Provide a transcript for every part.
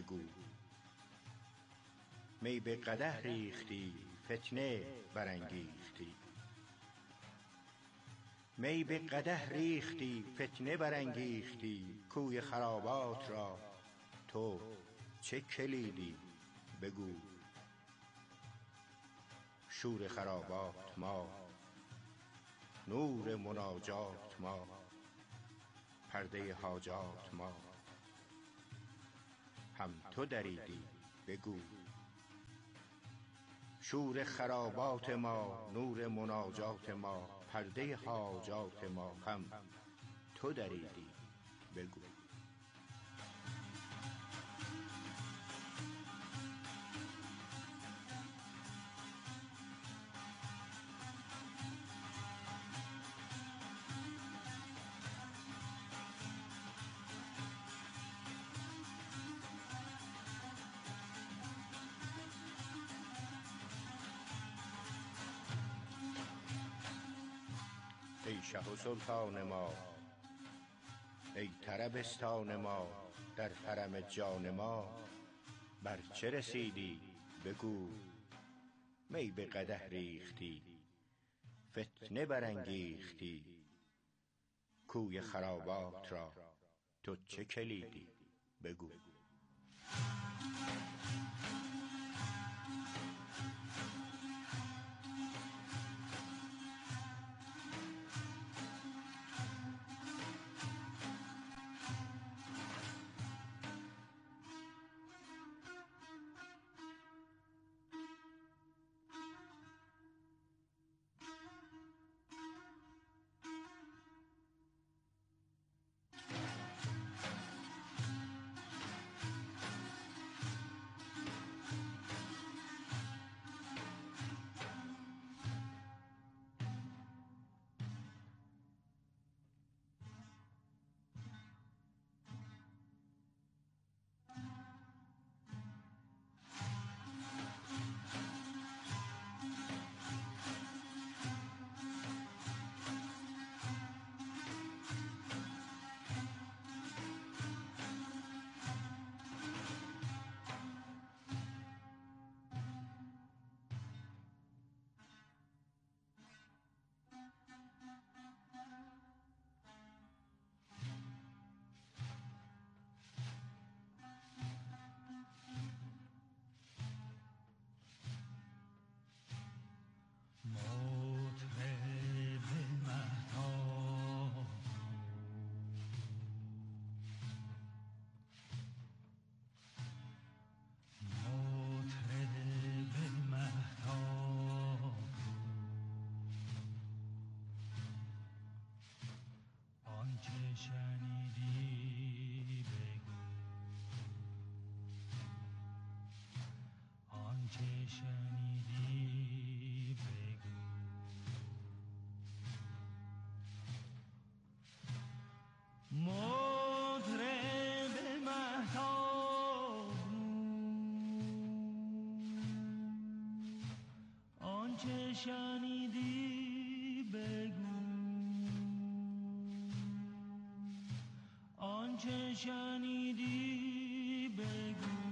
بگو. می به قدح ریختی فتنه برانگیختی، می به قدح ریختی فتنه برانگیختی، کوی خرابات را تو چه کلیدی بگو. شور خرابات ما، نور مناجات ما، پرده حاجات ما، هم تو دریدی بگو. شور خرابات ما، نور مناجات ما، پرده حاجات ما، هم تو دریدی بگو. ای شه و سلطان ما، ای طربستان ما، در حرم جان ما بر چه رسیدی بگو. می به قدح ریختی فتنه برانگیختی، کوی خرابات را تو چه کلیدی بگو. مطرب مهتاب، مطرب مهتاب، آنچه شنیدی بگو، آنچه شنیدی بگو. مطرب مهتاب، آنچه شنیدی بگو، آنچه شنیدی بگو.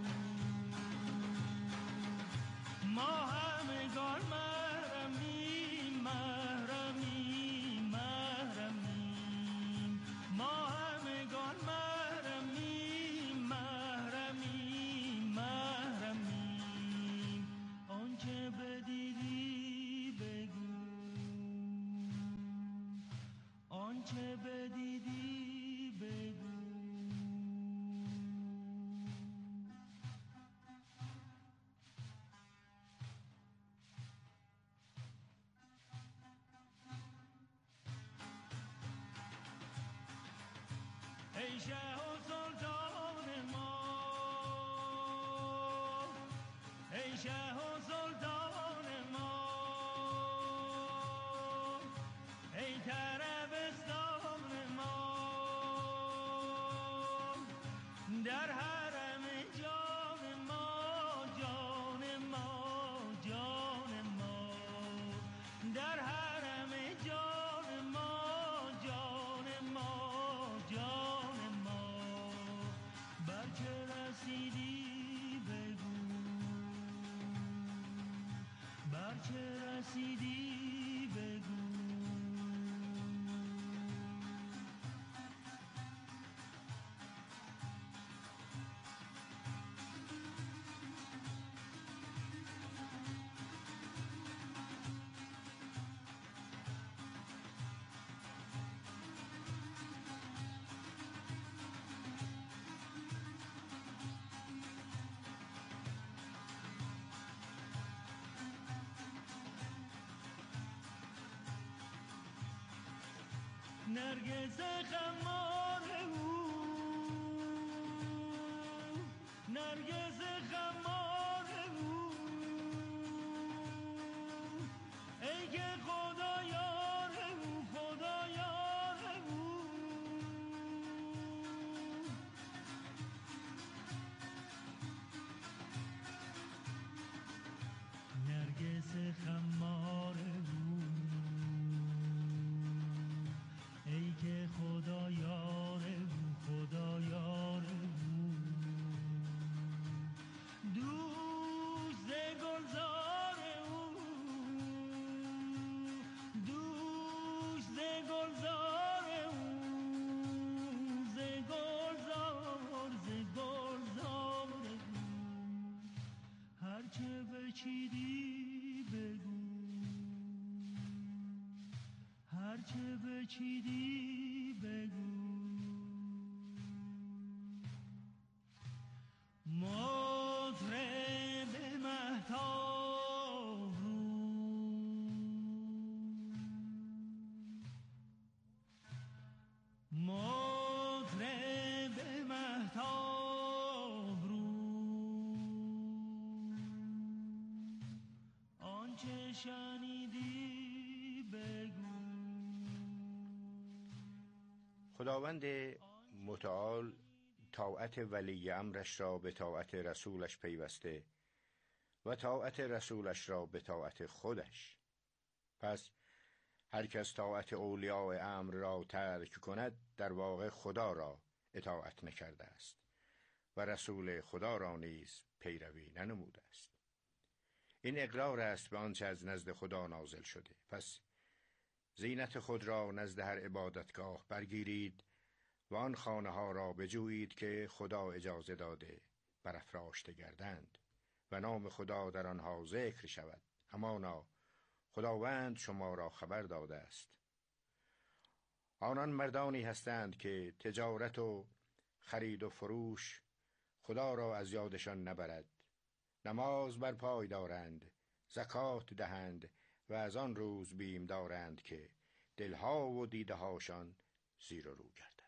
ما همگان محرمیم، محرمیم، محرمیم. ما همگان محرمیم، محرمیم، محرمیم. آنچه بدیدی بگو، آنچه بدیدی بگو. ای شه و سلطان ما، ای شه و سلطان ما، ای طربستان ما، در حرم جان ما، جان ما، جان ما، در حرم جان ما، جان ما، جان ما. بر چه رسیدی هرچه رسیدی بگو. نرگس خمار او، نرگس خمار او، ای که خدا یار او، خدا یار او. نرگس خمار او، ای که خدا یار او، خدا یار او. دوست گلزار او، دوست گلزار او، ز گلزار، ز گلزار او. هرچه بچیدی بگو، هرچه بچیدی بگو. مطرب مهتاب رو، مطرب مهتاب رو، آنچه شنیدی بگو. خداوند متعال طاعت ولی امرش را به طاعت رسولش پیوسته و طاعت رسولش را به طاعت خودش. پس هر کس طاعت اولیاء امر را ترک کند در واقع خدا را اطاعت نکرده است و رسول خدا را نیز پیروی ننموده است. این اقرار است به آنچه از نزد خدا نازل شده. پس زینت خود را نزد هر عبادتگاه برگیرید و آن خانه ها را بجویید که خدا اجازه داده برافراشته گردند و نام خدا در آنها ذکر شود. همانا خداوند شما را خبر داده است. آنان مردانی هستند که تجارت و خرید و فروش خدا را از یادشان نبرد. نماز بر پای دارند، زکات دهند و از آن روز بیم دارند که دلها و دیده هاشان زیر و رو گردد.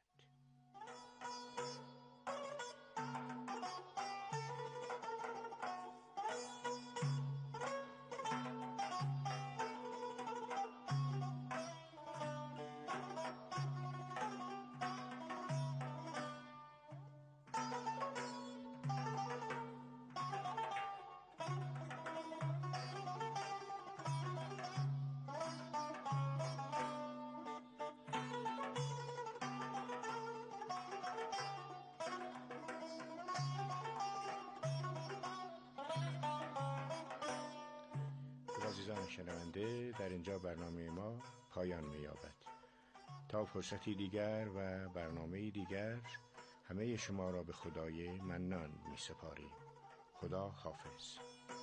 عزیزان شنونده، در اینجا برنامه ما پایان می‌یابد. تا فرصتی دیگر و برنامه دیگر همه شما را به خدای منان می‌سپاریم. خدا حافظ.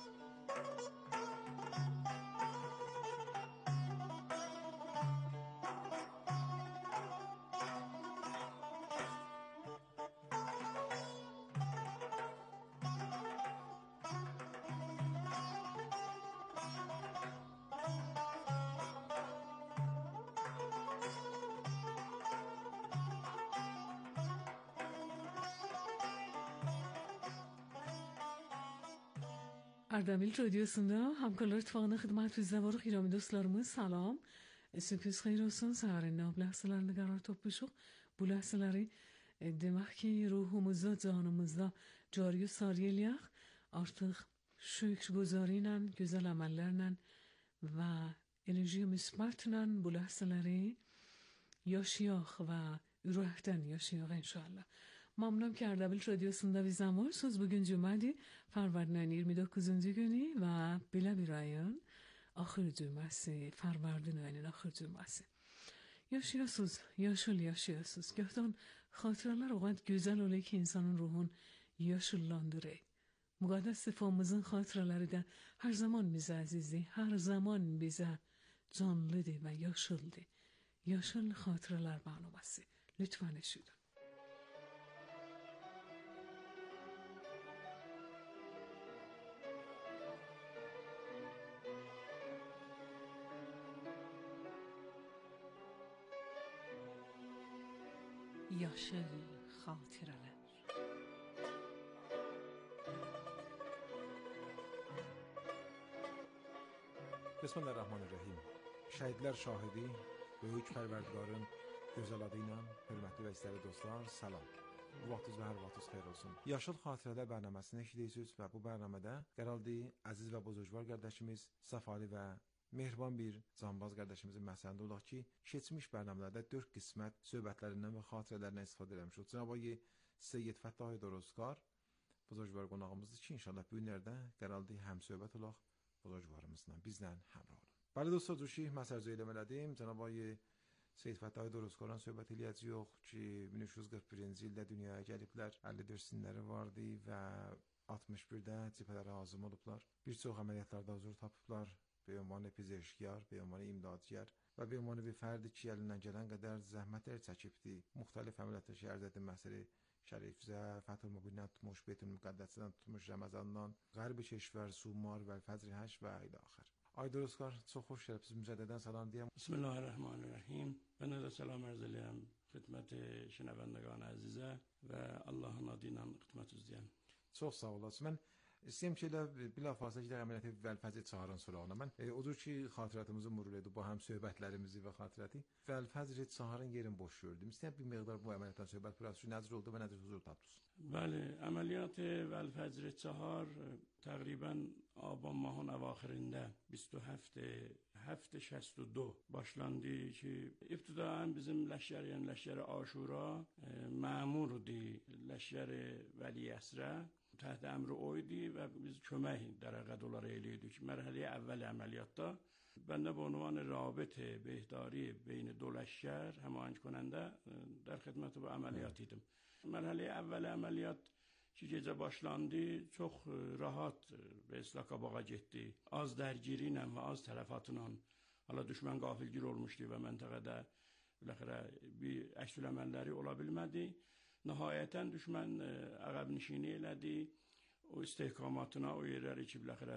Ardabil Radyosu'nda hamkarlar ittifaqına xidmat bizdə xeyirli dostlarımız salam. Sürpriz xeyir olsun. Səhərin nab ləhsələrini qərar topuşuq. Bu ləhsələri demək ki, ruhumuzda, canımızda cari sari eləyək. Artıq şükrgüzarıyla, gözəl əməllərlə və enerji müsbətlə bu ləhsələri yaşayaq və ürəkdən yaşayaq inşallah. ممنونم که اردبیل رادیوسunda bir zamorsuz bugün cumadi Farvardin 29 günü ve Bila Birayan ahir düğmesi, Fərvərdin ayının ahir düğmesi. Yaşayasız, yaşayasız. Gahtan xatıralar o kadar güzel oluyor ki insanın ruhun yaşıllandırır. Müqəddəs sifamızın xatıraları da her zaman bize azizdir, her zaman bize canlıdır ve yaşıldır. Yaşıl xatıralar barnaməsi. Lütfen eşidin. Yaşıl xatirələr. Bismillahirrahmanirrahim. Şəhidlər şahidi, böyük pərverdigarın gözəl adı ilə hörmətli və istərli dostlar, salam. Bu vaxtınız və hər vaxtınız xeyir olsun. Yaşıl Xatirələr bərnaməsini eşidirsiniz və bu bərnamədə qərarlı əziz və buzurgvar qardaşımız Səfali və mehriban bir canbaz qardaşımızın məsəlində olaq ki, keçmiş bərnamələrdə 4 qismət söhbətlərindən və xatirələrindən istifadə etmişik. Cənab-ı Seyyid Fəttahi Dorozkar buzurgvar qonağımızdır ki, inşallah bu günlərdə qərarlı həm söhbət olaq buzurgvarımızla bizlə həmrah olun. Bəli dostlar, düşük məsəlcə eləmələdim. Cənab-ı Seyyid Fəttahi Dorozkaran söhbət eləyəcəyik ki, 1341-ci ildə dünyaya gəliblər. 54 sinləri vardı və 61-də cibhələrə hazım olublar. Bir çox əməliyyatlarda huzur tapıblar. Be ünvanı pizəşkar, be ünvanı imdadçılar və be ünvanı bir fərdi ki, əlindən gələn qədər zəhmətlər çəkibdi. Müxtəlif əməliyyatlar şəhərdə edilməsini Şərifzə, Fəthül Mübinə tutmuş, Beytül Müqəddəsdən tutmuş, Ramazandan, Qərbi Keşvər, Sumar və Fəcr Həş və ilə axır. Ay Dorozkar, çox xoş gəlibsiz, mücədədən salam deyəm. Bismillahirrahmanirrahim. Ben de selam arz edeyim xidmət şinəbəndəgan əzizə və Allahın adı ilə xidmət üzləyəm. Çox sağ olasın. Mən istəyəm ki, elə bilafasıla ki, əməliyyatı Vəlfəzr çağıran sorağına. Mən odur ki, xatirətimizi mürur edib, bu həm söhbətlərimizi və xatirəti. Vəlfəzr çağıran yerin boş gördüm. İstəyəm bir miqdar bu əməliyyatdan söhbət burası necə oldu və necə huzur tapdınız? Bəli, əməliyyat Vəlfəzr çağır təqribən Aban mahın əvaxirində 27-7-62 başlandı ki, ibtidaən bizim ləşkər, yəni ləşkər Aşura məmurdu ləşkər Vəli Əsrə. Təhت əmri o idi və biz kömək dərəqəd olaraq eləyirdik. Mərhələyə əvvəl əməliyyatda ben de bu ünvan rabit behdari beyin dو لشکر həmayiş کننده در xidməti bu əməliyyat idim. Mərhələyə əvvəl əməliyyat ki gecə başlandı, çox rahat və islah qabağa getdi. Az dərgiri ilə və az tələfatla. Hala düşmən qafilgir olmuşdu və məntəqədə biləxərə bir əksül əməlləri ola bilmədi. Nəhayətən düşmən əqəb nişini elədi. O istehkamatına, o yerləri ki, biləxərə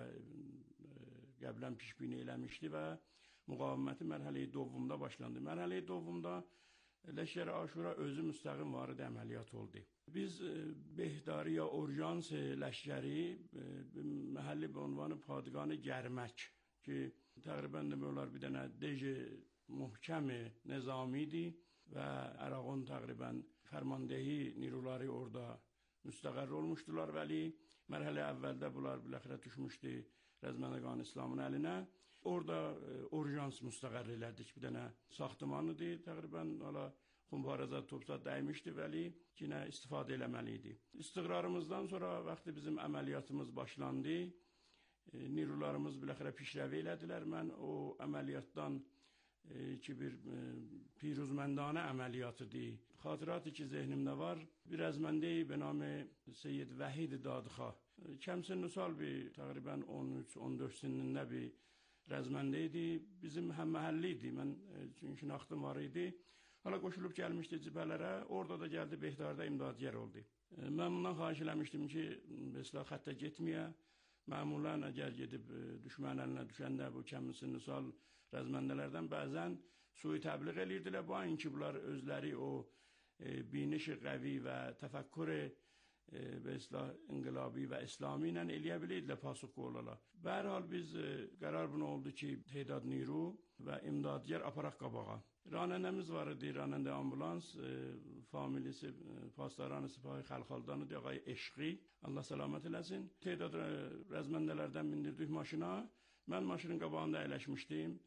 qəblən pişbini eləmişdi və müqaviməti mərhələ-i dovvumda başlandı. Mərhələ-i dovvumda Ləşkər Aşura özü müstəqim varid əməliyyat oldu. Biz Behdariya Orjans Ləşkəri məhəlli bir ünvanı Padğanı Gərmək ki, təqribən də böylər bir dənə deji muhkəmi nizami idi və Ərağın təqribən fərmandehi niruları orada müstəqər olmuşdular, vəli mərhələ əvvəldə bunlar biləxirə düşmüşdü Rəzmənəqan İslamın əlinə. Orada Orjans müstəqər elədik, bir dənə saxtımanıdır, təqribən xumbarəzat topsat dəymişdi, vəli yine istifadə eləməli idi. İstiqrarımızdan sonra vaxtı bizim əməliyyatımız başlandı, nirularımız biləxirə pişrəvi elədilər. Mən o əməliyyatdan ki bir piruzməndanə əməliyyatıdır. Xatıratı ki zehnimdə var, bir əzməndeyi be namı Seyyid Vəhid Dadxah. Kəmsin nüsal bir təqribən 13-14 sinində bir rəzməndeydi. Bizim həm məhəlli idi, mən çünki şinaxtım var idi. Hala qoşulub gəlmişdi cibhələrə, orada da gəldi Behdarda imdadiyər oldu. Mən bundan xahiş eləmişdim ki, mesela xəttə getməyə, məmurlar əgər gedib düşmən əlinə düşəndə bu kəmsin nüsal rəzməndələrdən bəzən sui təbliğ eləyirdilər. Bu aynı ki, bunlar özləri o biniş qəvi və təfəkkür və islah inqilabi və İslami ilə eləyə bilirdilər, pasıq qoğulalar. Bərhal biz qərar buna oldu ki, tehdad niru və imdadiyər aparaq qabağa. Ranənəmiz var idi, ranəndə ambulans, familisi Pastaran Sipahi Xəlxaldanıdır, ağay Eşqi, Allah səlamət eləsin. Tehdad rəzməndələrdən bindirdik maşına, mən maşının qabağında əyləşmişdim.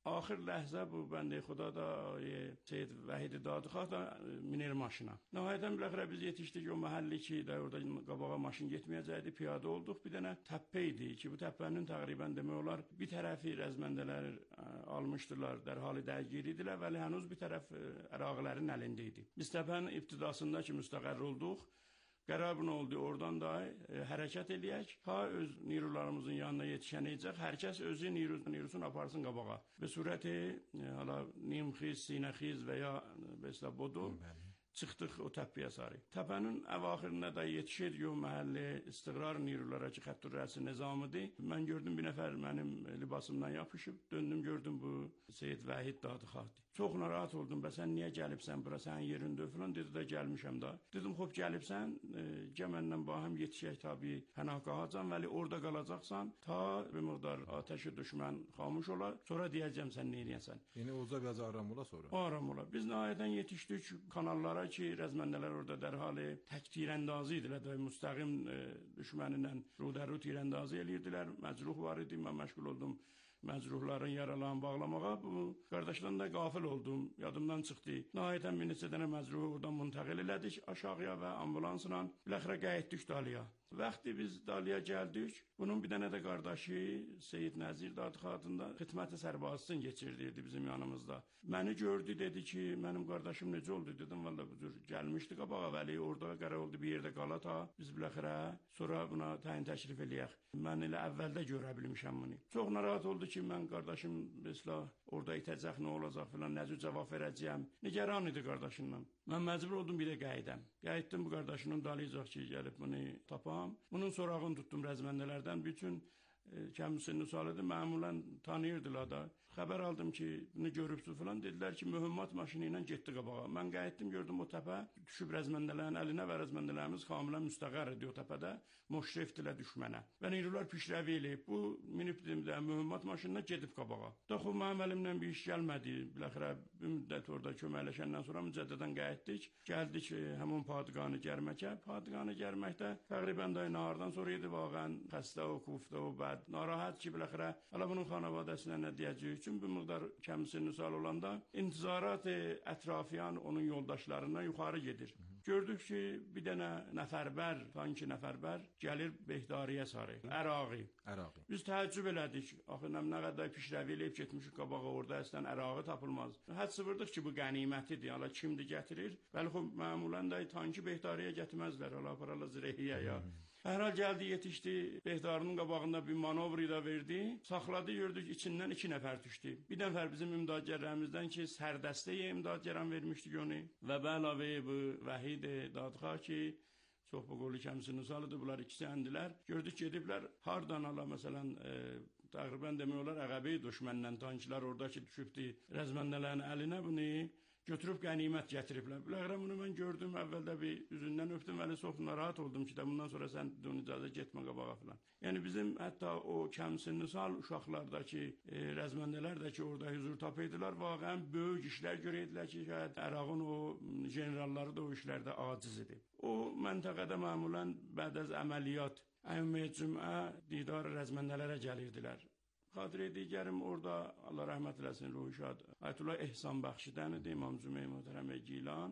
آخر لحظه bu bende خدا da Seyit Vahid Dadxah da minir maşına. Nəhayətən biləxərə biz yetişdik o məhəlli ki, də orada qabağa maşın getməyəcəkdi, piyada olduq. Bir dənə təppə idi ki, bu təpənin təqribən demək olar bir tərəfi rəzməndələr almışdılar, dərhal dərgir idilər, vəli hənuz bir tərəf əraqlərin əlində idi. Biz təpənin ibtidasında ki, müstəqər olduq. Qərar nə oldu? Oradan da hərəkət eləyək. Ha öz nirularımızın yanına yetişənəcək. Hər kəs özü nirusunu aparsın qabağa. Və surəti hala nimxiz, sinəxiz və ya mesela bodu çıxdıq o təpəyə sarı. Təpənin əvaxirində də yetişir o məhəllə istiqrar nirulara ki, xəttur rəsi nizamıdır. Mən gördüm bir nəfər mənim libasımdan yapışıb. Döndüm gördüm bu Seyit Vahid Dadxahdır. Çox narahat oldum. Bəs sən niyə gəlibsən bura? Sənin yerində falan dedi də gəlmişəm da. Dedim, xop gəlibsən, gəl məndən bahəm yetişək tabii Pənahgahacan, vəli orada qalacaqsan ta bir miqdar ateşi düşmən xamuş olar. Sonra deyəcəm sən nə edəsən. Yəni orada biraz aram ola sonra. Aram ola. Biz nəhayətən yetişdik kanallara ki, rəzməndələr orada dərhali tək tirəndazı idilər də müstəqim düşməninlə rudərru tirəndazı eləyirdilər. Məcruh var idi, mən məşğul oldum. Məcruhların yaralarını bağlamağa, bu qardaşlardan da qafil oldum, yadımdan çıxdı. Nəhayətən bir neçə dənə məcruhu oradan müntəqil elədik aşağıya və ambulansla biləxərə qayıtdıq Dalıya. Vaxtı biz Dalıya gəldik, bunun bir dənə də qardaşı Seyid Nəzir Dadxah adında xidmət sərbazısını keçirdirdi bizim yanımızda. Məni gördü, dedi ki, mənim qardaşım necə oldu? Dedim, valla bu cür gəlmişdi qabağa, vəli orada qərar oldu bir yerdə qala ta biz biləxərə sonra buna təyin təşrif eləyək. Mən elə əvvəldə görə bilmişəm bunu. Çox narahat oldu ki, mən qardaşım mesela orada itəcək, nə olacaq filan, necə cavab verəcəyəm. Nigaran idi qardaşımla. Mən məcbur oldum bir də qayıdam. Qayıtdım bu qardaşının dalayacaq ki, gəlib bunu tapam. Bunun sorağını tutdum rəzməndələrdən. Bütün kəmsini salıdı, məmulən tanıyırdılar da. Xəbər aldım ki, bunu görübsü falan. Dedilər ki, mühümmat maşını ilə getdi qabağa. Mən qayıtdım, gördüm o təpə düşüb rəzməndələrin əlinə və rəzməndələrimiz kamilən müstəqər idi o təpədə. Moşrefdilə düşmənə. Və nirular pişrəvi eləyib. Bu minibdim də mühümmat maşınına gedib qabağa. Daxı mənim əlimdən bir iş gəlmədi. Biləxərə bir müddət orada köməkləşəndən sonra mücəddədən qayıtdik. Gəldik həmin Padğanı Gərməkə. Padğanı Gərməkdə təqribən də nahardan sonra idi vaqən xəstə o, kufdə o, bəd. Narahat ki, biləxərə ala bunun xanavadəsinə nə deyəcək üçün bir miqdar kəmsini sal olanda intizarat ətrafiyan onun yoldaşlarından yuxarı gedir. Gördük ki, bir dənə nəfərbər, tanki nəfərbər gəlir Behdariyə sarı, Ərağı. Biz təəccüb elədik. Axı nə qədər pişrəvi eləyib getmişik qabağa, orada əslən Ərağı tapılmaz. Həd sıvırdıq ki, bu qənimətidir. Hala kimdir gətirir? Bəli, xub, məmulən də tanki Behdariyə gətirməzlər. Hala apararlar Zirəhiyə ya. Hər hal gəldi, yetişdi, Behdarının qabağında bir manovri da verdi. Saxladı, gördük, içindən 2 nəfər düşdü. Bir nəfər bizim imdadgərlərimizdən ki, sərdəstəyə imdadgəran vermişdik onu. Və bəlavə bu Vahid Dadxah ki, çox bu qolu kəmsini salıdı, bunlar ikisi əndilər. Gördük, gediblər, hardan ala, məsələn, təqribən demək olar, əqəbi düşməndən tankilər oradakı düşübdü rəzməndələrin əlinə bunu götürüb qənimət gətiriblər. Biləxərə bunu mən gördüm, əvvəldə bir üzündən öpdüm, vəli çox narahat oldum ki, bundan sonra sən dün icazə getmə qabağa filan. Yəni bizim hətta o kəmsinnisal uşaqlardakı rəzməndələr də ki, orada huzur tapıydılar, vaqəən böyük işlər görəydilər ki, şayət Ərağın o generalları da o işlərdə aciz idi. O məntəqədə məmulən bəd az əməliyyat, Əyyumiyyət Cümə didar rəzməndələrə gəlirdilər. Xatirə digərim orada, Allah rəhmət eləsin, ruhu şad, Ayətullah Ehsan Bəxşidən idi, İmam Cümə Möhtərəmə Gilan.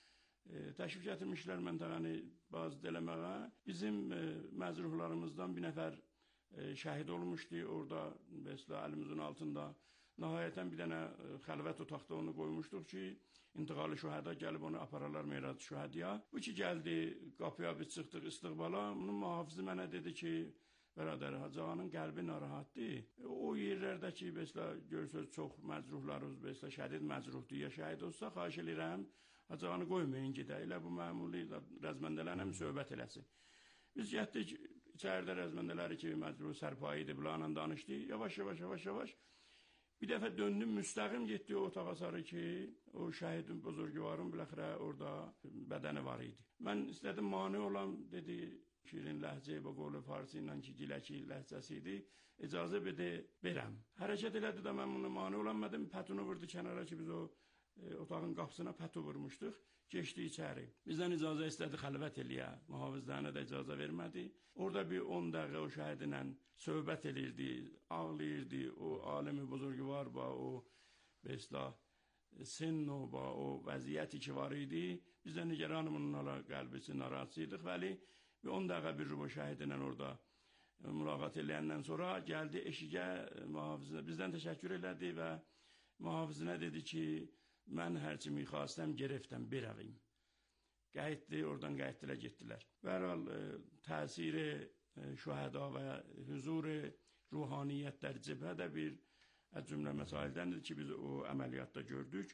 Təşrif gətirmişlər məntəqəni bazı eləməyə. Bizim məzruhlarımızdan bir nəfər şəhid olmuşdu orada, mesela əlimizin altında. Nəhayətən bir dənə xəlvət otaqda onu qoymuşduq ki, intiqalı şühəda gəlib onu apararlar Meyrac şühədiyə. Bu ki, gəldi, qapıya biz çıxdıq istiqbala. Bunun mühafızı mənə dedi ki, Bərədər, Hacı Ağanın qəlbi narahatdır. O yerlərdəki, mesela, görsəz çox məcruhlarımız, mesela, şədid məcruhdur, ya şəhid olsa, xahiş edirəm, Hacı Ağanı qoymayın gedə, elə bu məmuli rəzməndələrlə söhbət eləsin. Biz getdik, içəridə rəzməndələri kimi məcruh sərpayı idi, bunlarla danışdı, yavaş. Bir dəfə döndüm, müstəqim getdi o otağa sarı ki, o şəhidin, buzurgüvarın, biləxərə, orada bədəni var idi. Mən istədim, mani olam, dedi, şirin ləhcə və qolu farsi ilə ki, giləki ləhcəsi idi, icazə verəm. Hərəkət elədi də mən bunu mani olanmadım, pətunu vurdu kənara ki, biz o otağın qapısına pətu vurmuşduq. Keçdi içəri. Bizdən icazə istədi xəlvət eləyə. Mühafizlərinə də icazə vermədi. Orada bir 10 dəqiqə o şəhidlə söhbət elirdi, ağlayırdı. O alimi buzurgvar ba, o به اصطلاح سن و با o vəziyyəti ki var idi. Biz də nigaranım onunla qəlbisi narahatsıydıq. Vəli bir 10 dəqiqə bir rubo şəhidlə orada mülaqat eləyəndən sonra gəldi eşiyə mühafizinə. Bizdən təşəkkür elədi və mühafizinə dedi ki, mən hərçi miqastəm gerəftəm beravim. Qayıtdı, oradan qayıtdılar, getdilər. Bərhal təsir şühəda və huzur ruhaniyyətlər cəbhədə bir از cümlə məsailərdəndir ki, biz o əməliyyatda gördük.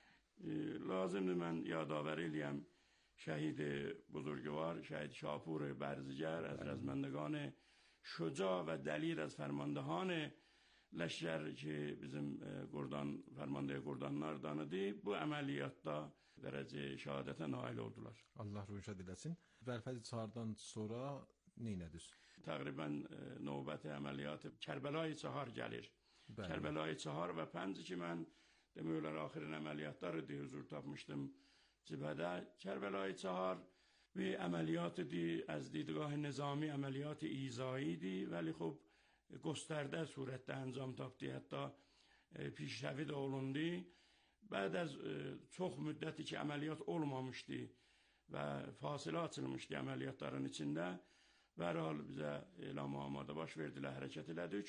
Lazımdır mən yadavər eləyəm şəhid buzurgvar, şəhid şapور برزگر از رزمندگان شجاع و دلیر از فرماندهان لشکر که bizim فرمانده گردانlardan idi. Bu əməliyyatda dərəcə şəhadətə nail oldular. Allah ruhu şad eləsin. Vəlfəzi Çardan sonra nə etdiniz? Təqribən növbət əməliyyat Kərbəlayı Çahar gəlir. Kərbəlayı Çahar və 5 ki mən demək olar axirin əməliyyatlar idi, huzur tapmışdım cibhədə. Kərbəlayı Çahar bir əməliyyat idi, az دیدگاه nizami əməliyyat ایذایی idi, ولی خب گسترده surətdə انجام tapdı, hətta پیشروی də olundu. Bəd az çox müddəti ki əməliyyat olmamışdı və fasilə açılmışdı əməliyyatların içində. Bərhal bizə elam amadə baş verdilər, hərəkət elədik.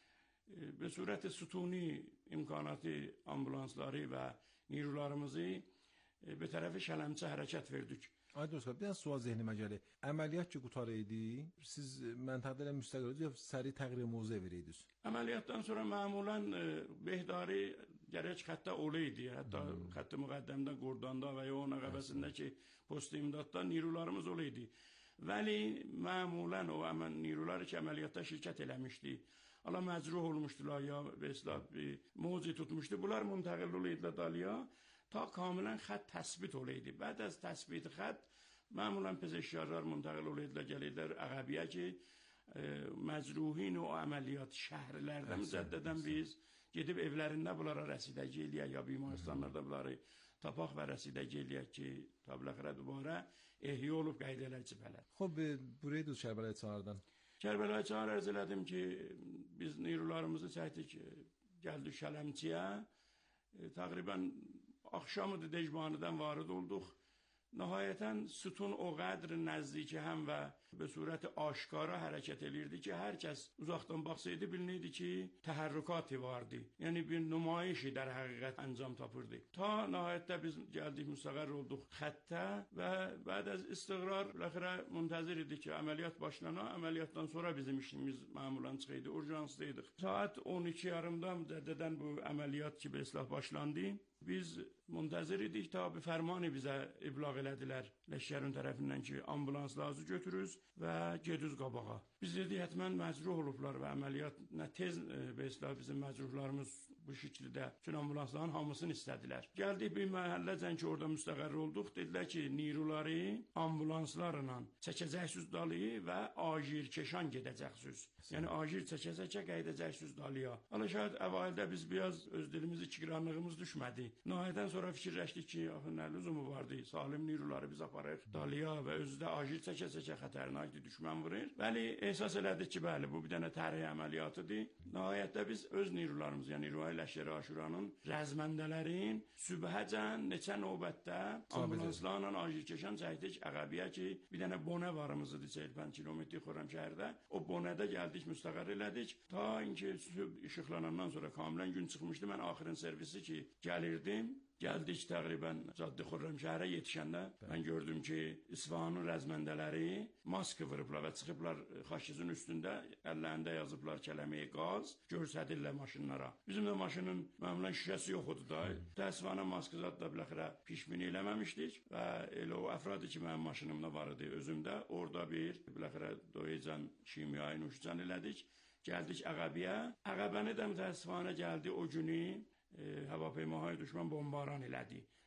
به صورت ستونی امکانات ambulansları və نیروlarımızı به طرف şələmçə hərəkət verdik. Ay dostlar, bir sual zehnimə gəlir. Əməliyyat ki qutar idi, siz məntəqədə müstəqil ya səri təqrir mövzə verirdiniz? Əməliyyatdan sonra məmulən Behdari gərək xəttə olaydı. Hətta xətti müqəddəmdə, Qordanda və ya onun əqəbəsindəki post imdadda نیروlarımız olaydı. Vəli məmulən o نیروları ki əməliyyatda şirkət eləmişdi. Allah məcruh olmuşdular ya به اصطلاح موضع tutmuşdu. Bunlar müntəqil olaydılar Daliya ta kamilən xətt təsbit olaydı. Bəd az təsbit xətt məmulən pezeşkarlar müntəqil olaydılar, gəlirlər əqəbiyə ki məcruhin o əməliyyat şəhərlərdə müzəddədən biz gedib evlərində bunlara rəsidəci eləyək ya bimarstanlarda bunları tapaq və rəsidəci eləyək ki tabləxərə dubara ehya olub qaydelər cibhələr. Xob, buraya düz Kərbəlayı Çağardan. Kərbəlayı Çağar ərz elədim ki, biz نیروlarımızı çəkdik, gəldik Şələmçiyə. Təqribən axşamıdır Dejbanidən varid olduq. Nəhayətən sütun o qədr nəzdiki həm və به صورت aşkara hərəkət edirdi ki, hər kəs uzaqdan baxsaydı bilinirdi ki, təhərrükatı vardı. Yəni bir nümayişi در həqiqət əncam tapırdı. Ta nəhayətdə biz gəldik, müstəqər olduq xəttə və bəd az istiqrar ləxirə müntəzir idik ki, əməliyyat başlana, əməliyyatdan sonra bizim işimiz məmulən çıxıydı, urjanslıydık. Saat 12:30-da mücəddədən bu əməliyyat ki, beslah başlandı. Biz müntəzir idik ta bir fərmanı bizə iblağ elədilər Leşkərin tərəfindən ki, ambulanslarınızı götürürüz və gedüz qabağa. Biz dedik, hətmən məcruh olublar və əməliyyat nə tez bizim məcruhlarımız bu şəkildə bütün ambulansların hamısını istədilər. Gəldik bir məhəlləcən ki, orada müstəqər olduq. Dedilər ki, نیروları ambulanslarla çəkəcəksiniz Daliyə və ajirkeşan gedəcəksiniz. Yəni ajir çəkəcəkə qayıdacaqsınız Daliyə. Hələ şayad əvvəldə biz biraz öz dilimizi çiqranlığımız düşmədi. Nəhayətən sonra fikirləşdik ki, axı nə lüzumu vardı? Salim نیروları biz aparıq Daliyə və özü də ajir çəkəcəkə xətərnakdır, düşmən vurur. Bəli, ehsas elədik ki, bəli, bu bir dənə tərih əməliyyatıdır. Nəhayətdə biz öz نیروlarımız, yəni Ruhayy Ləşkəri Aşuranın rəzməndələrin sübhəcən neçə növbətdə ambulanslarla ajirkeşan çəkdik əqəbiyə ki, bir dənə bonə varımızdır 45 kilometr Xürrəmşəhərdə. O bonədə gəldik, müstəqər elədik. Ta inki sübh işıqlanandan sonra kamilən gün çıxmışdı. Mən axirin servisi ki, gəlirdim. Gəldik təqribən Caddə Xürrəmşəhərə yetişəndə mən gördüm ki, İsfahanın rəzməndələri maska vurublar və çıxıblar xaşizin üstündə, əllərində yazıblar kələməyi qaz, görsədirlər maşınlara. Bizim də maşının məmulən şüşəsi yox idi da. Təəssüfənə maska zad da biləxirə pişmini eləməmişdik və elə o əfradı ki, mənim maşınımda var idi özümdə. Orada bir biləxirə doyucan kimyayı nuşcan elədik. Gəldik əqəbiyə. Əqəbəni də təəssüfənə gəldi o günü هواپیماهای دشمن بمباران elədi.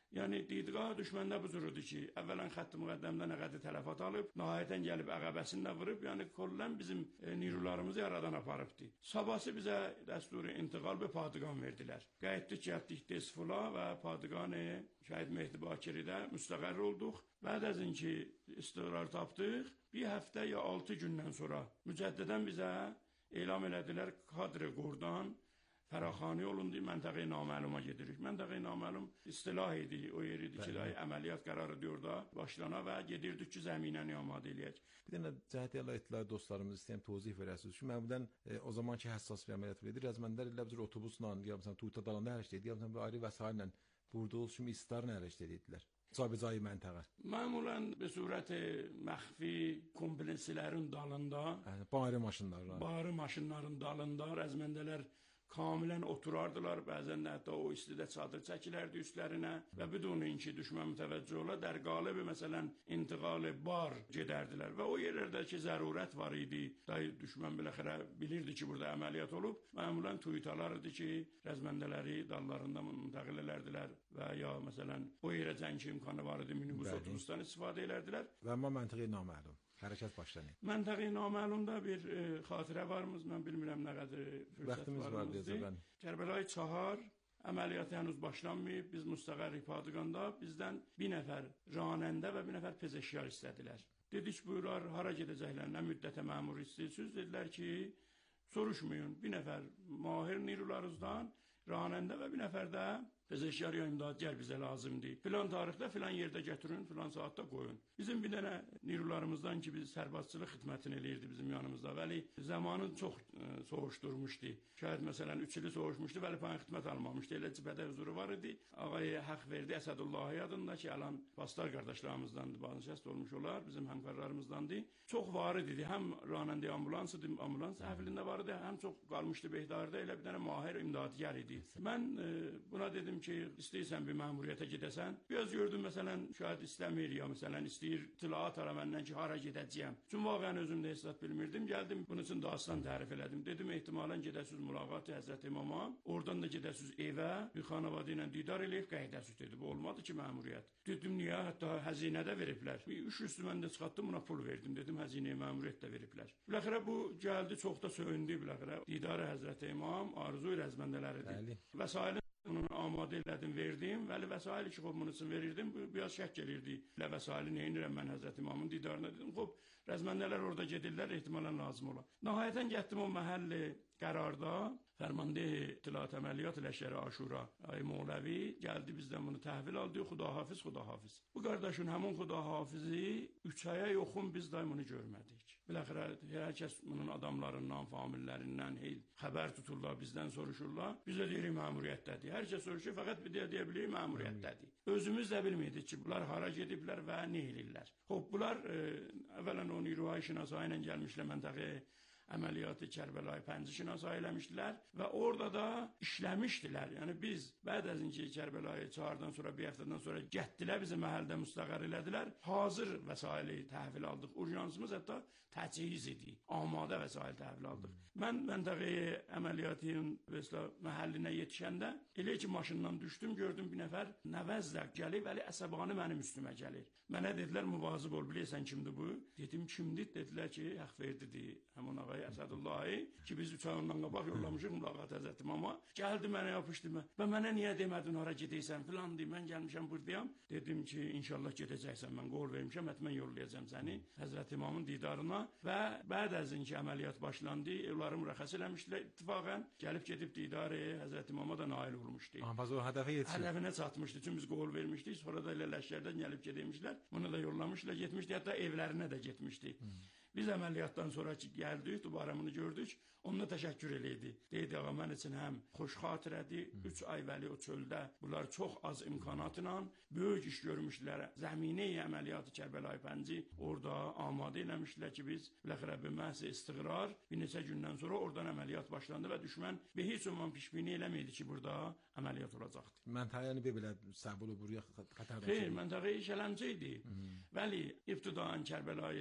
Yəni دیدگاه düşməndə bu cürdür ki, əvvələn xətt müqəddəmdə nə qədər tələfat alıb, nəhayətən gəlib əqəbəsində vurub, yəni kollən bizim nirularımızı yaradan aparıbdı. Sabahsı bizə dəsturi intiqal və padığan verdilər. Qayıtdıq, gəldik Desfula və padığanı Şəhid Mehdi Bakiridə müstəqər olduq. Bəd əzin ki, istiqrar tapdıq, bir həftə ya 6 gündən sonra mücəddədən bizə elam elədilər Kadri Qordan, Fəraxani olundu, məntəqə-i naməluma gedirik. Məntəqə-i naməlum istilah idi, o yer idi ki, əməliyyat qərarı idi orada başlana və gedirdik ki, zəminəni amadə eləyək. Bir dənə cəhət ilə etdilər dostlarımız istəyəm tozih verəsiniz. Çünki məbudən o zamanki həssas bir əməliyyat edir. Rəzməndilər ilə bir otobusla, ya məsələn Tuğta dalanda hərəkət edir, ya məsələn bir ayrı vəsaillə burada olsun istarla hərəkət edirdilər. Cayı məntəqə. Məmulən bir surət məxfi komplenslərin dalında, Barı maşınların dalında rəzməndələr kamilən oturardılar, bəzən də hətta o istidə çadır çəkilərdi üstlərinə və bidunun ki, düşmən mütəvəccüh ola, dər qalibi məsələn intiqalı bar gedərdilər və o yerlərdə ki, zərurət var idi. Dayı düşmən biləxərə bilirdi ki, burada əməliyyat olub. Məmulən tuytalar idi ki, rəzməndələri dallarında müntəqil elərdilər və ya məsələn o yerə cəngi imkanı var idi, minibus otobusdan istifadə elərdilər. Və amma məntəqə naməlum. Hərəkət başlanır. Məntəqə naməlumda bir xatirə varmız, mən bilmirəm nə qədər fürsət varımızdır. Kərbəlayı Çahar əməliyyatı hənuz başlanmayıb, biz müstəqərrik Padığanda, bizdən bir nəfər ranəndə və bir nəfər pezeşkar istədilər. Dedik, buyurlar, hara gedəcəklər, nə müddətə məmur istəyirsiniz? Dedilər ki, soruşmayın, bir nəfər mahir nirularınızdan ranəndə və bir nəfər də pezeşkar ya imdadgər bizə lazımdır. Filan tarixdə, filan yerdə gətirin, filan saatda qoyun. Bizim bir dənə nirularımızdan ki, biz sərbazçılıq xidmətini eləyirdi bizim yanımızda. Vəli zamanı çox soğuşdurmuşdu. Şayad məsələn 3 ili soğuşmuşdu, Vəli payın xidmət almamışdı. Elə cibədə huzuru var idi. Ağaya haqq verdi Əsədullahı adında ki, alan pastar qardaşlarımızdandır, bazı olmuş olar, bizim həmkarlarımızdandır. Çox var idi. Həm ranəndə ambulans əhvilində var idi, həm çox qalmışdı Behdarda, elə bir dənə mahir imdadgər idi. Mən buna dedim ki, istəyirsən bir məmuriyyətə gedəsən. Biraz gördüm, məsələn, şahid istəmir ya, məsələn, istəyir tilaat ara məndən ki, hara gedəcəyəm. Çünki vaxtən özümdə hesab bilmirdim. Gəldim, bunun üçün dastan tərif elədim. Dedim, ehtimalən gedəsiz mülaqat Həzrət İmama, oradan da gedəsiz evə, bir xanavadı ilə didar eləyib qayıdəsiz dedi. Bu olmadı ki, məmuriyyət. Dedim, niyə? Hətta həzinədə veriblər. Bir üç üstü mən də çıxartdım, buna pul verdim. Dedim, həzinəyə məmuriyyət də veriblər. Biləxərə bu gəldi, çox da söyündü biləxərə. Didar Həzrət İmam, arzu rəzməndələridir. Vəsailin bunun amadə elədim, verdim. Vəli vəsaili ki, bunun üçün verirdim. Biraz şək gəlirdi. Vəsaili neyinirəm mən Həzrət İmamın didarına dedim. Rəzməndələr orada gedirlər, ehtimalən lazım olar. Nəhayətən getdim o məhəlli qərarda. Fərmandeh İttilaat Əməliyyat Ləşkəri Aşura Ay Moğləvi gəldi, bizdən bunu təhvil aldı. Xudahafiz, xudahafiz. Bu qardaşın həmin xudahafizi 3 aya yoxun biz daimını görmədik. Biləxərə, hər kəs bunun adamlarından, famillərindən xəbər tuturlar, bizdən soruşurlar. Biz də deyirik məmuriyyətdədir. Hər kəs soruşur, fəqət bir deyə bilərik məmuriyyətdədir. Özümüz də bilmirdik ki, bunlar hara gediblər və nə eləyirlər. Bunlar əvvələn o Niruhay Şinasayı ilə gəlmişlər məntəqəyə. Əməliyyatı Kərbəlayı Pənci şinasayı eləmişdilər və orada da işləmişdilər. Yəni biz bəd əzin ki, Kərbəlayı Çahardan sonra, bir həftədən sonra getdilər, bizi məhəldə müstəqər elədilər. Hazır vəsaili təhvil aldıq. Urjansımız hətta təchiz idi. Amadə vəsail təhvil aldıq. Mən məntəqəyə əməliyyatın məhəllinə yetişəndə elə ki, maşından düşdüm, gördüm bir nəfər nəvəzlə gəlib, Vəli əsəbani mənim üstümə gəlir. Mənə dedilər, müvazib ol, bilirsən kimdir bu? Dedim, kimdir? Dedilər ki, haqq verdidir həmin ağay Əsədullahı ki, biz 3 ay ondan qabaq yollamışıq mülaqat Həzrət İmama. Gəldi mənə yapışdı və mənə niyə demədin hara gedəysən filan deyim, mən gəlmişəm buradayam. Dedim ki, inşallah gedəcəksən, mən qol vermişəm, həttəmən yollayacağam səni Həzrət İmamın didarına və bəd əzin ki, əməliyyat başlandı, evləri mürəxəs eləmişdilər ittifaqən, gəlib gedib didarı Həzrət İmama da nail olmuşdu. O hədəfinə çatmışdı, çünki biz qol vermişdik, sonra da elə ləşkərdən gəlib gedmişlər, bunu da yollamışlar, getmişdi, hətta evlərinə də getmişdi. Biz əməliyyatdan sonra ki, gəldik, dubaramını gördük, onunla təşəkkür eləydi. Deydi, ağa, mən üçün həm xoş xatirədir, 3 ay Vəli o çöldə, bunlar çox az imkanatla böyük iş görmüşdülər. Zəminəyi əməliyyatı Kərbəlayı Pənci orada amadə eləmişdilər ki, biz biləxərə bir məhz istiqrar, bir neçə gündən sonra oradan əməliyyat başlandı və düşmən bir heç zaman pişbini eləməydi ki, burada əməliyyat olacaqdı. Məntəqəni belə səbulu buraya xətərdə. Xeyr, məntəqə işələmcə idi. Vəli ibtidaən Kərbəlayı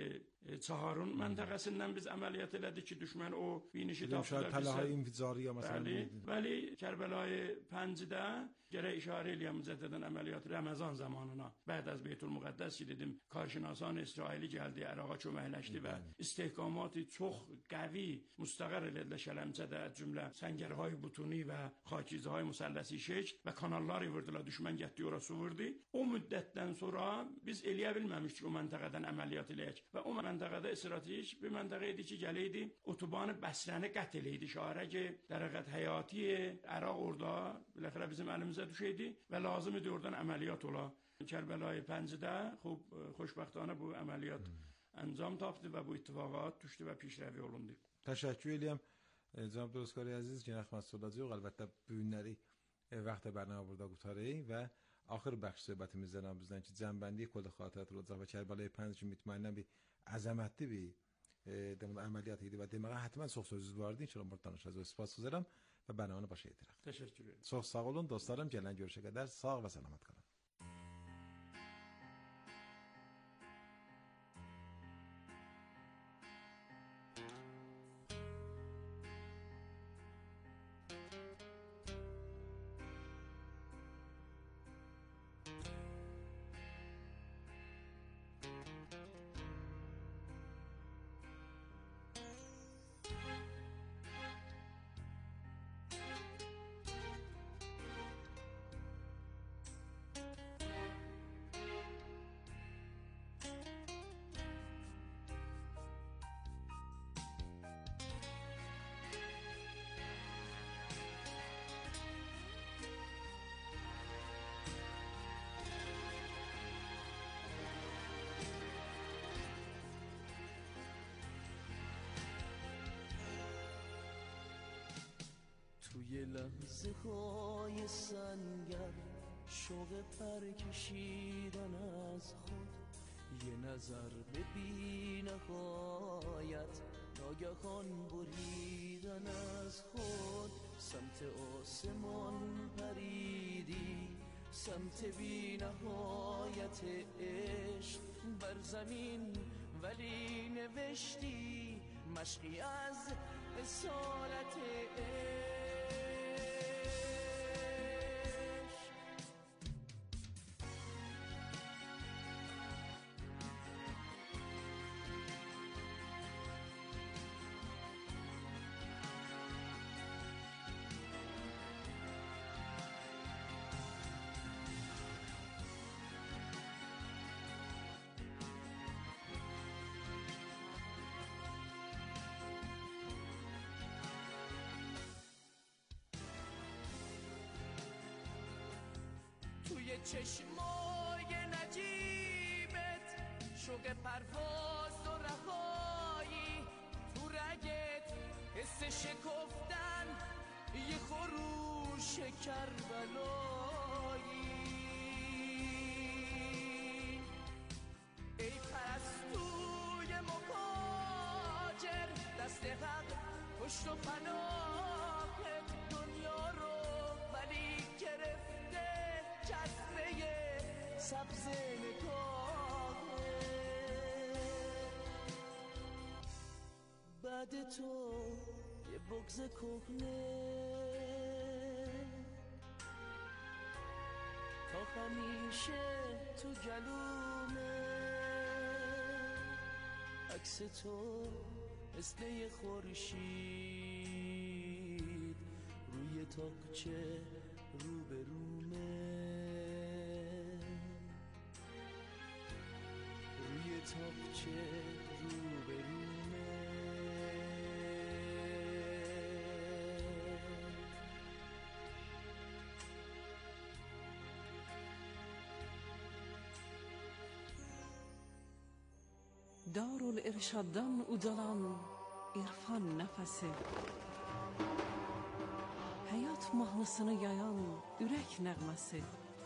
çaharın məntəqəsindən biz əməliyyat elədik ki, düşmən o binişi tapdılar. شاید پلاهای انفجاری یا مثلا Bəli, Kərbəlayı 5-də gərək işarə eləyəm mücəddədən əməliyyat Ramazan zamanına. Bəd az Beytülmüqəddəs ki, dedim, karşınasan İsraili gəldi, Əraqa köməkləşdi və istehkamatı çox qəvi müstəqər elədilər Şələmçədə, cümlə Səngərhay Butuni və Xakizəhay Müsəlləsi Şeç və kanalları vurdular, düşmən getdi, orası vurdu. O müddətdən sonra biz eləyə bilməmişdik o məntəqədən əməliyyat eləyək və o məntəqədə strategik bir məntəqə idi ki, gələydi, otobanı Bəsrəni qət eləydi, şəhərə ki, dərəqət həyati, Əraq orada, biləxərə bizim əlimizə düşəydi və lazım idi oradan əməliyyat ola. Kərbəlayı 5-də xoşbəxtانه bu əməliyyat انجام tapdı və bu ittifaqat düşdü və pişrəvi olundu. Təşəkkür edirəm. Cənab Durustqari əziz, Cənab Məsudacıq, əlbəttə bu günləri vaxtda bərnamə burada qutarıq və axır bəxş söhbətimizdən bizdən ki, cəmbəndi kol xatirət olacaq və Kərbəlayı 5 üçün mütməinnən bir əzəmətli bir əməliyyat idi və deməli həttəmən çox sözünüz vardı. İnşallah burada danışacağız. Sipasgüzarəm və bərnaməni başa yetirək. Təşəkkür edirəm. Çox sağ olun dostlarım. Gələn görüşə qədər sağ və salamat qalın. توی لحظه های سنگر شوق پر کشیدن از خود یه نظر به بی نهایت ناگهان بریدن از خود سمت آسمان پریدی سمت بی نهایت عشق بر زمین ولی نوشتی مشقی از اصالت عشق توی چشمای نجیبت شوق پرواز و رهایی تو رگت حس شکفتن یه خروش کربلایی ای پرستوی مهاجر دست حق پشت و پناهت دنیا رو ولی گرفته جذبه سبز نگاهه بعد تو یه بغض کهنه تا همیشه تو گلومه عکس تو مثل یه خورشید روی تاقچه روبرومه روی تاقچه روبرومه Darul-Irshaddan ucalan irfan nəfəsi, həyat mahnısını yayan ürək nəğməsi,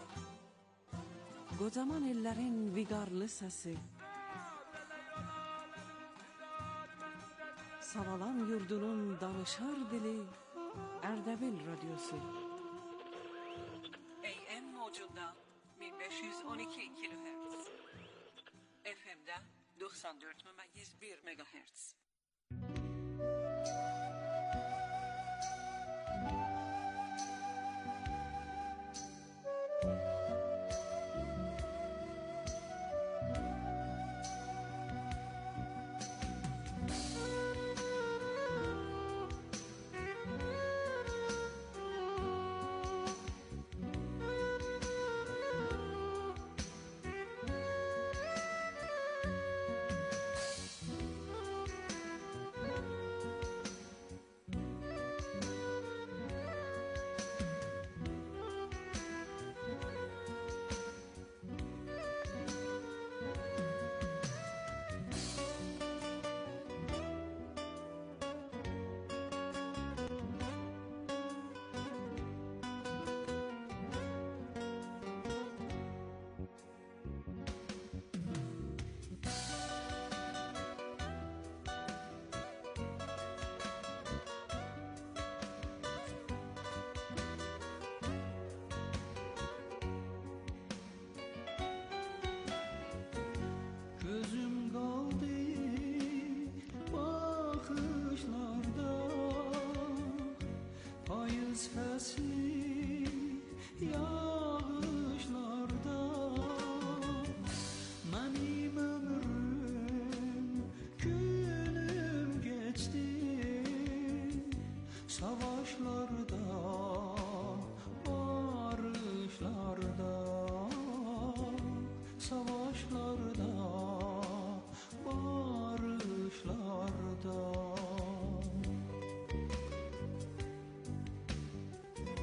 qocaman ellərin viqarlı səsi, Savalan yurdunun danışar dili Ərdəbil radyosu. AM mövcudda 1512 kHz, FM'də 90 94,1 MHz. Gözüm kaldı bakışlarda, payız fesli yağışlarda. Benim ömrüm günüm geçti savaşlarda, barışlarda, savaşlarda, barışlarda.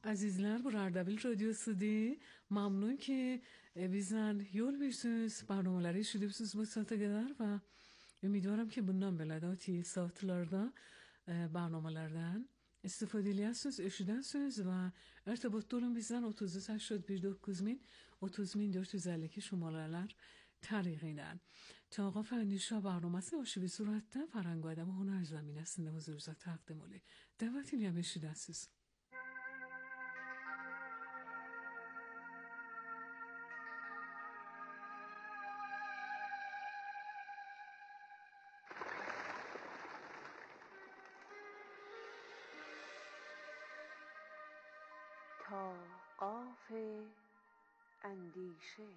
Azizler, bu Ardabil Radyosu'da mamnun ki bizden yol verirsiniz, barnamaları şuduyorsunuz bu saate kadar ve ümidiyorum ki bundan belediği saatlarda barnamalardan استفاده ediyorsunuz, üşüdüyorsunuz ve irtibatlarım bizden 33819000 30452 şumaralar طریقیدن تا آقا فندیشا برنامه‌سی آشوبی صورتته فرهنگ و ادب و هنر زمینه سنده حضورزا تقدیم اولی دعوتی لیمشی دستیز تا قاف اندیشه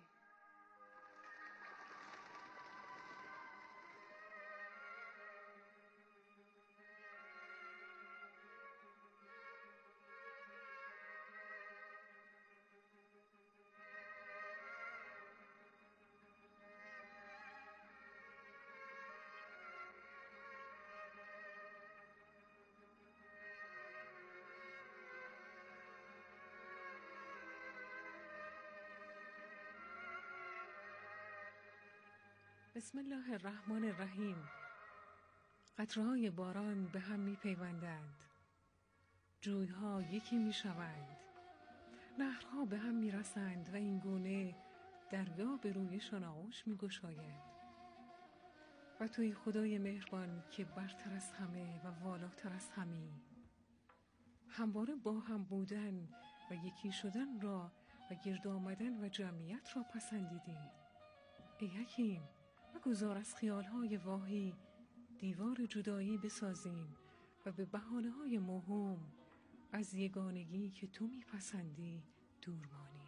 بسم الله الرحمن الرحیم. قطره‌های باران به هم می‌پیوندند، جوی‌ها یکی می‌شوند، نهرها به هم می‌رسند و این گونه دریا به رویشان آغوش می‌گشاید. و توی خدای مهربان که برتر از همه و والاتر از همه، همواره با هم بودن و یکی شدن را و گرد آمدن و جمعیت را پسندیدی. ای حکیم، مگذار از خیال‌های واهی دیوار جدایی بسازیم و به بهانه‌های موهوم از یگانگی که تو میپسندی دور مانیم.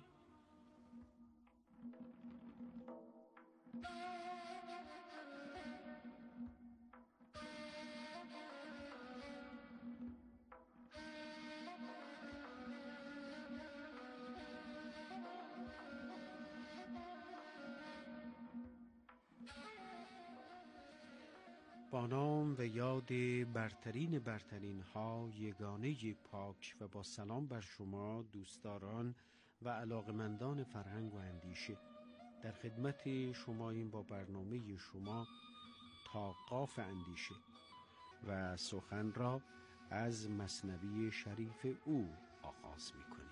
با نام و یاد برترین ها، یگانه پاک، و با سلام بر شما دوستداران و علاقمندان فرهنگ و اندیشه، در خدمت شما این با برنامه شما تا قاف اندیشه و سخن را از مثنوی شریف او آغاز می‌کنیم.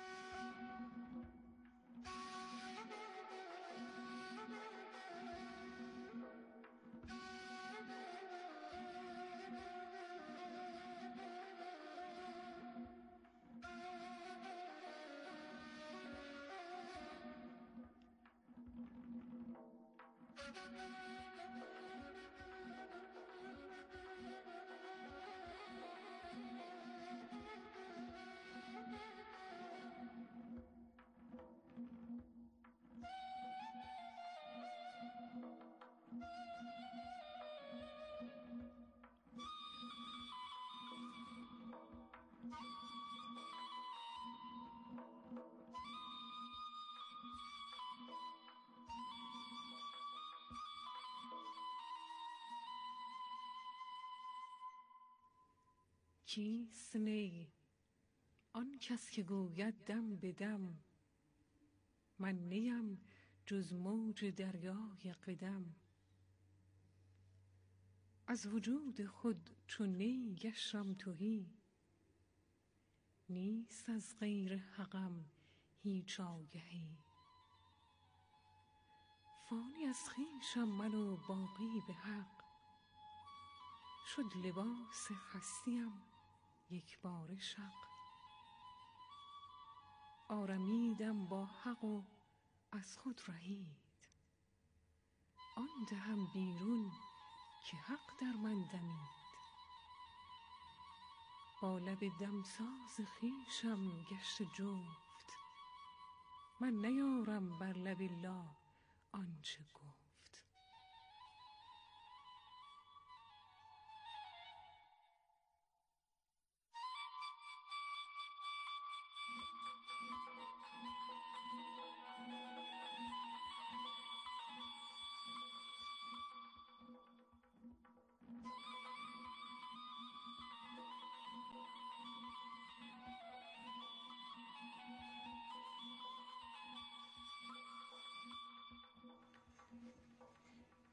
کیست نی؟ آن کس که گوید دم به دم، من نیم جز موج دریای قدم. از وجود خود چون نی گشتم تهی، نیست از غیر حقم هیچ آگهی. فانی از خویشم من و باقی به حق، شد لباس هستیم یک باره شق. آرمیدم با حق و از خود رهید، آن دهم بیرون که حق در من دمید. با لب دمساز خویشم گشت جفت، من نیارم بر لب لا آنچه گفت.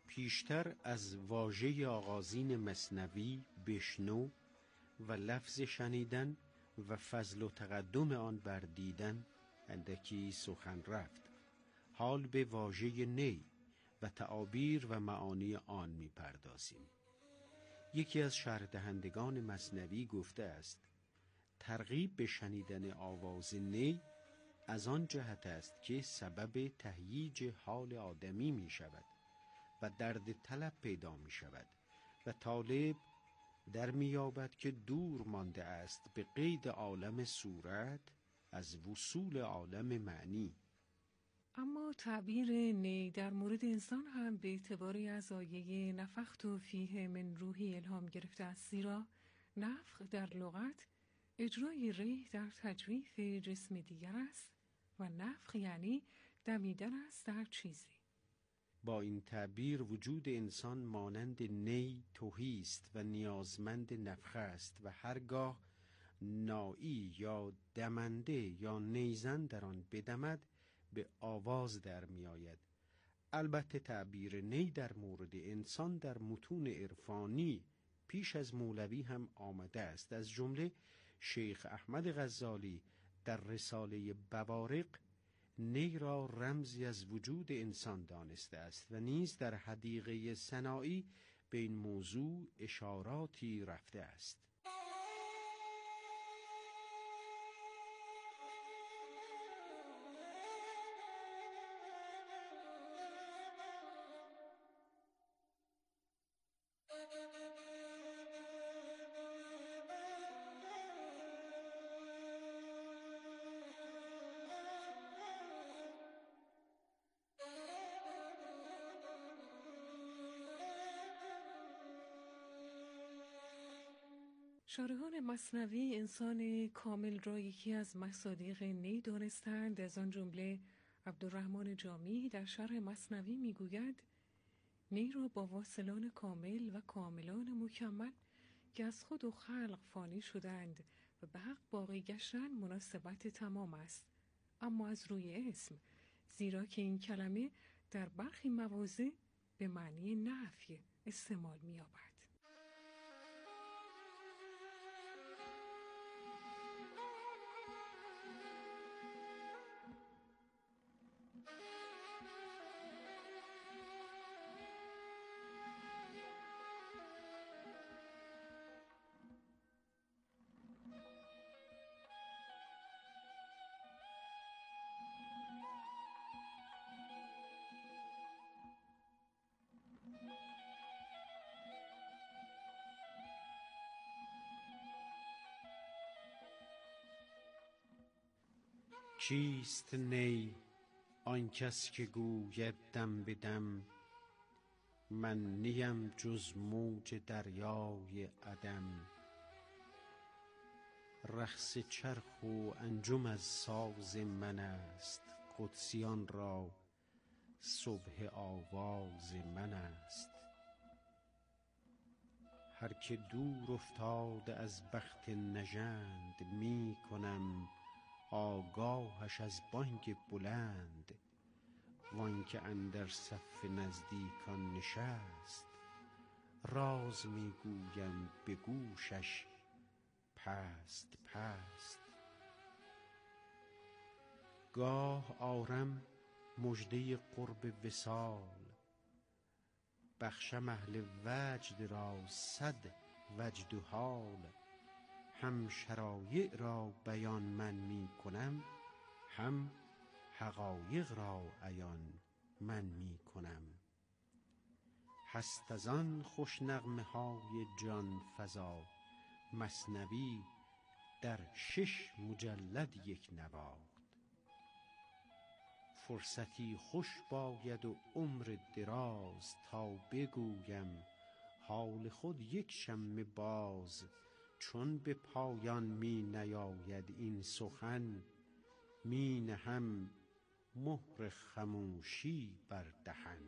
پیشتر از واژه آغازین مثنوی بشنو و لفظ شنیدن و فضل و تقدم آن بر دیدن اندکی سخن رفت. حال به واژه نی و تعابیر و معانی آن می پردازیم. یکی از شرح دهندگان مثنوی گفته است ترغیب به شنیدن آواز نی از آن جهت است که سبب تهییج حال آدمی می شود و درد طلب پیدا می شود و طالب در می یابد که دور مانده است به قید عالم صورت از وصول عالم معنی. اما تعبیر نی در مورد انسان هم به اعتباری از آیه نفخت فیه من روحی الهام گرفته است، زیرا نفخ در لغت اجرای ریح در تجویف جسم دیگر است و نفخ یعنی دمیدن است در چیزی. با این تعبیر وجود انسان مانند نی تهی است و نیازمند نفخه است و هرگاه نایی یا دمنده یا نیزن در آن بدمد به آواز در می آید. البته تعبیر نی در مورد انسان در متون عرفانی پیش از مولوی هم آمده است. از جمله شیخ احمد غزالی در رساله بوارق نی را رمزی از وجود انسان دانسته است و نیز در حدیقه سنایی به این موضوع اشاراتی رفته است. شارحان مثنوی انسان کامل را یکی از مصادیق نی دانستند. از آن جمله عبدالرحمن جامی در شرح مثنوی میگوید نی را با واصلان کامل و کاملان مکمل که از خود و خلق فانی شدند و به حق باقی گشتن مناسبت تمام است، اما از روی اسم، زیرا که این کلمه در برخی مواضع به معنی نفی استعمال می‌یابد. چیست نی آن کس که گوید دم به دم، من نیم جز موج دریای عدم. رقص چرخ و انجم از ساز من است، قدسیان را صبح آواز من است. هر که دور افتاده از بخت نژند، می کنم آگاهش از بانگ بلند. وان که اندر صف نزدیکان نشست، راز می گویم به گوشش پست پست. گاه آرم مژده قرب وصال، بخشم اهل وجد را صد وجد و حال. هم شرایع را بیان من می کنم، هم حقایق را عیان من می کنم. هست از آن خوش نغمه های جان فزا، مثنوی در 6 مجلد یک نواخت. فرصتی خوش باید و عمر دراز، تا بگویم حال خود یک شمه باز. چون به پایان می نیاید این سخن، می نهم مهر خموشی بر دهن.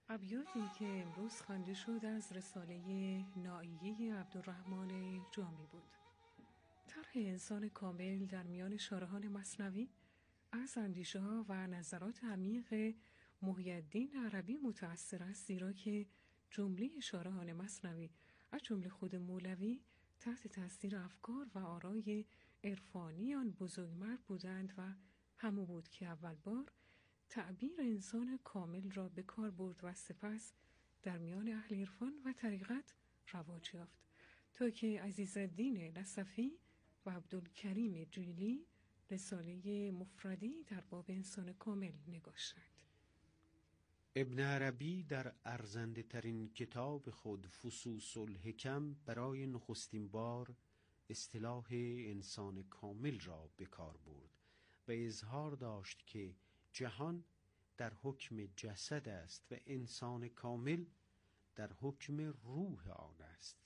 ابیاتی که امروز خوانده شد از رساله نائیه عبدالرحمن جامی بود. طرح انسان کامل در میان شارحان مثنوی از اندیشه‌ها و نظرات عمیق محی الدین عربی متأثر است، زیرا که جمله شارحان مثنوی از جمله خود مولوی تحت تاثیر افکار و آرای عرفانی آن بزرگمرد بودند و همو بود که اول بار تعبیر انسان کامل را به کار برد و سپس در میان اهل عرفان و طریقت رواج یافت تا که عزیزالدین نصفی و عبدالکریم جیلی رساله مفردی در باب انسان کامل نگاشتند. ابن عربی در ارزنده ترین کتاب خود فصوص الحکم برای نخستین بار اصطلاح انسان کامل را به کار برد و اظهار داشت که جهان در حکم جسد است و انسان کامل در حکم روح آن است.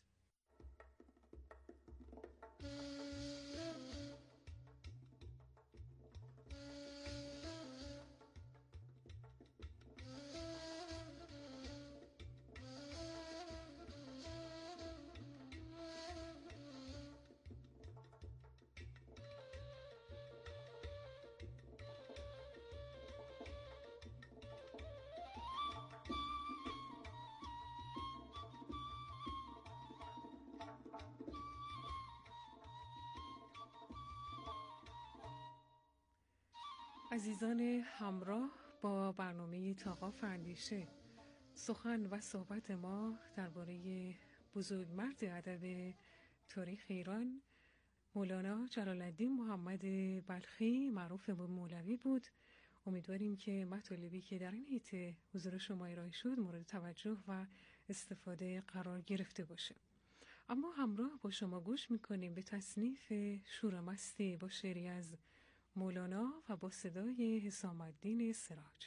عزیزان همراه با برنامه طاقاف اندیشه، سخن و صحبت ما درباره بزرگمرد ادب تاریخ ایران مولانا جلال الدین محمد بلخی معروف به مولوی بود. امیدواریم که مطالبی که در این حیطه حضور شما ارائه شد مورد توجه و استفاده قرار گرفته باشه. اما همراه با شما گوش میکنیم به تصنیف شور مستی با شعری از مولانا و با صدای حسام الدین سراج.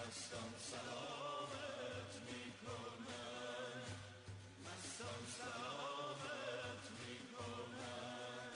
مستان سلامت میکنن، مستان سلامت میکنن.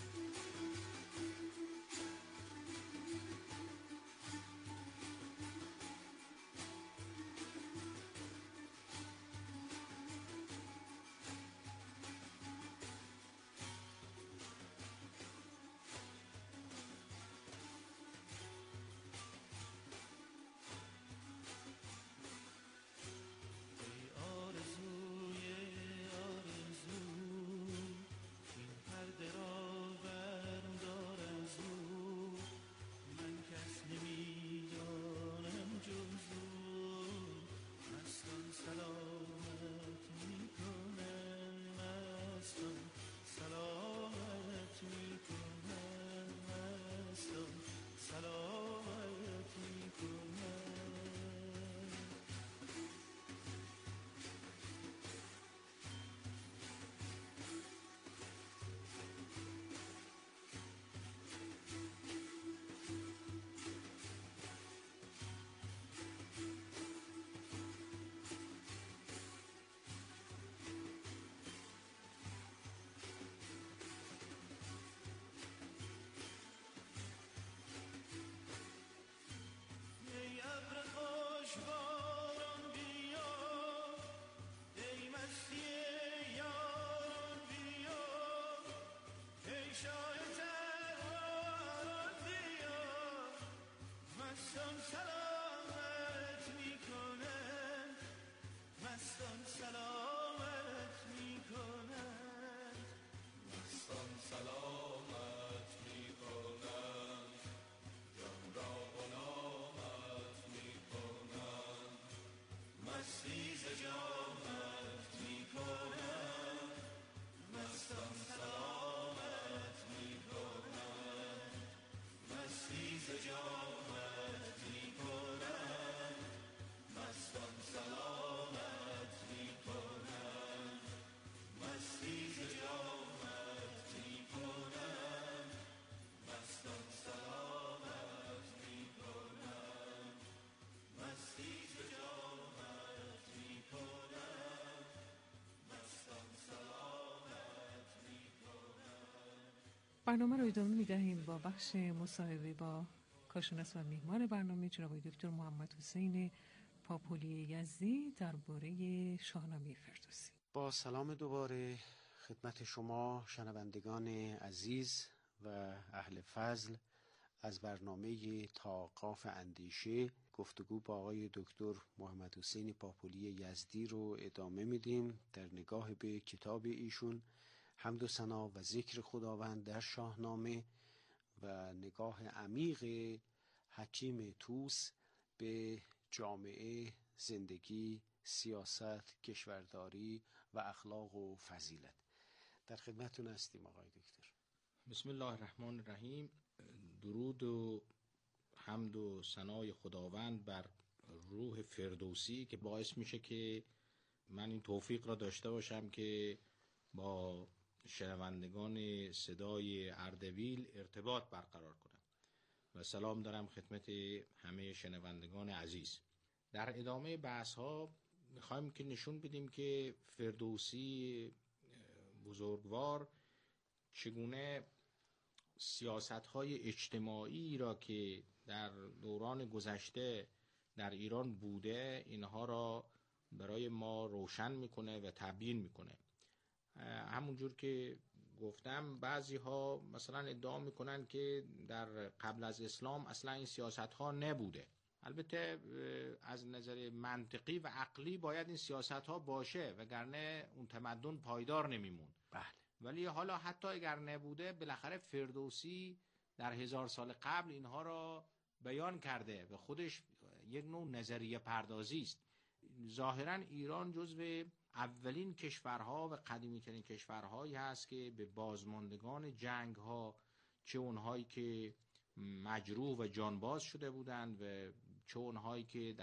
برنامه رو ادامه می‌دهیم با بخش مصاحبه با کارشناس و میهمان برنامه جناب دکتر محمد حسین پاپولی یزدی درباره شاهنامه فردوسی. با سلام دوباره خدمت شما شنوندگان عزیز و اهل فضل از برنامه تا قاف اندیشه. گفتگو با آقای دکتر محمد حسین پاپولی یزدی رو ادامه میدیم در نگاه به کتاب ایشون حمد و ثنا و ذکر خداوند در شاهنامه و نگاه عمیق حکیم طوس به جامعه، زندگی، سیاست، کشورداری و اخلاق و فضیلت. در خدمتتون هستیم آقای دکتر. بسم الله الرحمن الرحیم. درود و حمد و ثنای خداوند بر روح فردوسی که باعث میشه که من این توفیق را داشته باشم که با شنوندگان صدای اردبیل ارتباط برقرار کنم و سلام دارم خدمت همه شنوندگان عزیز. در ادامه بحث ها میخوایم که نشون بدیم که فردوسی بزرگوار چگونه سیاست‌های اجتماعی را که در دوران گذشته در ایران بوده اینها را برای ما روشن میکنه و تبیین میکنه. همونجور که گفتم بعضی ها مثلا ادعا میکنن که در قبل از اسلام اصلا این سیاست ها نبوده. البته از نظر منطقی و عقلی باید این سیاست ها باشه وگرنه اون تمدن پایدار نمیمون. بله. ولی حالا حتی اگر نبوده بالاخره فردوسی در 1000 سال قبل اینها را بیان کرده و خودش یک نوع نظریه پردازی است. ظاهرا ایران جزو اولین کشورها و قدیمی ترین کشورهایی هست که به بازماندگان جنگ ها، چه اونهایی که مجروح و جانباز شده بودند و چه اونهایی که